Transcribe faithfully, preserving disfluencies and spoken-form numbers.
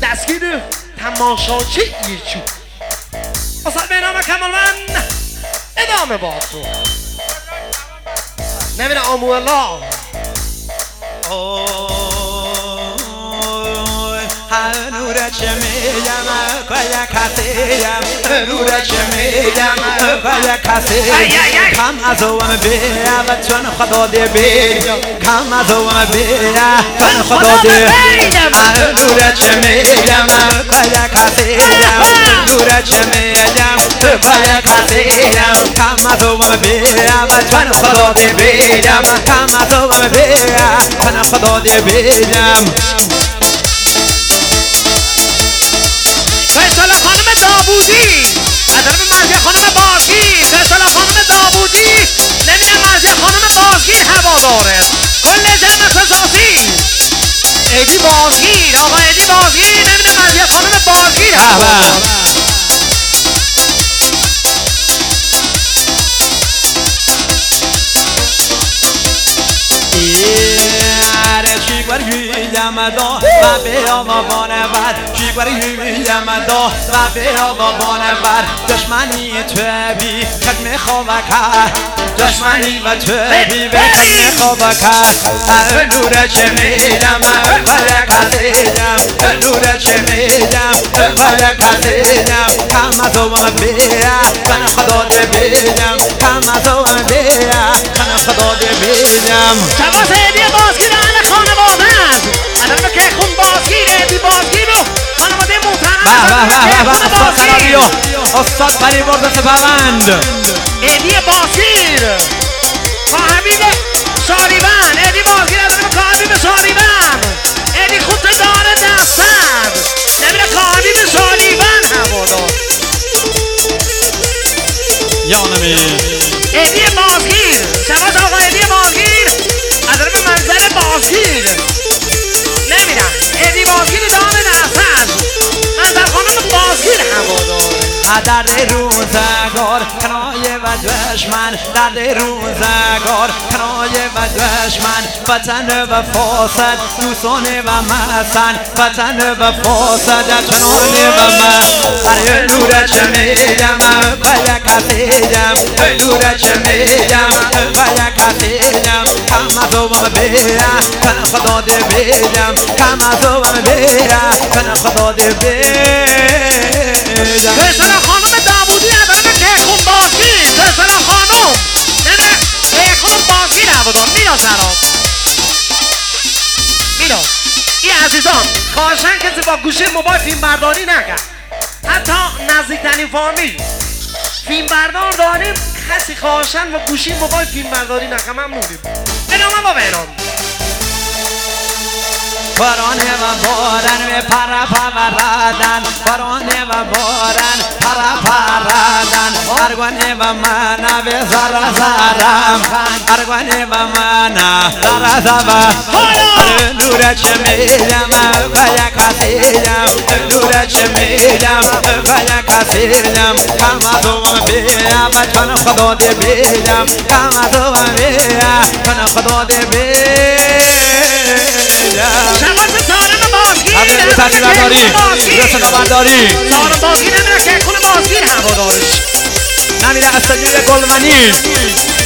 دستگیر تماشاچی یوتیوب اصلا به نام کمالمند ادامه با تو نمیره آمو الله نورا چه میگم کایا کسیم نورا چه میگم کایا کسیم کم از اون بیا و چون خدا دی بیا کم از اون بیا چون خدا دی نورا چه میگم کایا کسیم نورا چه میگم کایا کسیم کم از اون بیا و چون خدا دی بیا کم از اون بیا چون خدا دی بیا فیصله خانم داوودی ادب مرزی خانم بازگیر فیصله خانم داوودی نمیره مرزی خانم بازگیر هواداره کل جمع سزاسی ایدی بازگیر آقا ایدی بازگیر نمیره مرزی خانم بازگیر هواداره یمدا و به آبان بر چیگوری یمدا و به آبان بر دشمنی تو بی کد میخواب کرد دشمنی و تو بی به کد میخواب کرد نور چه میدم باید کسیدم نور چه میدم باید کسیدم کم از اون بیا کن خدا دی بیدم کم از اون بیا کن خدا دی بیدم شباس ایدی بازگیر اهل خانواده ادب که خون بازگیره بی بازگیرو خانواده محترم استاد خرابیو استاد فری برد سپاوند ایدی بازگیر صاحبین شاریبن ایدی بازگیر ادب صاحبین شاریبن ایدی خود داره دستن نمیره صاحبین شاریبن هوادار یانمی ایدی بازگیر شباس آقا ایدی بازگیر ادب منظر بازگیر نمیرم ایدی بازگیر داره دستن منظر خانم بازگیر هوادار در روزگار کنایه و دشمن در روزگار کنایه و دشمن وطن و فاسد دوستانه و مسن وطن و فاسد چنانه و من برای نور چه میگم باید کسیدم نور چه میگم باید کسیدم کم از اون بیا کن خدا دی بیدم کم از اون بیا کن خدا دی بیدم فیصله خانم داوودی ادب که خون بازگیر فیصله خانم نمیره که خون بازگیر هوادار میلا سراب میلا این عزیزان خواهشن کسی با گوشی موبایل فیلم برداری نکرد حتی نزدیکترین فامیل فیلم بردار داریم کسی خواهشن با گوشی موبایل فیلم برداری نکرد ممنونیم ادامه با بینام بارانه و باران و پرا پرادن بارانه و باران پرا پرادن ارگونه و مانا و زارا زارم ارگونه و مانا زارا زارم نور چه میدم باید کسیدم نور چه میدم باید کسیدم کم از اون بیا چون خدا دی بیدم کم از اون بیا چون خدا دی بیدم شباس سارم بازگیر حضرت تصویر برداری رسنا برداری سارم بازگیر نمیره که خون بازگیر هوادارش نمیره استادیوی گلمنی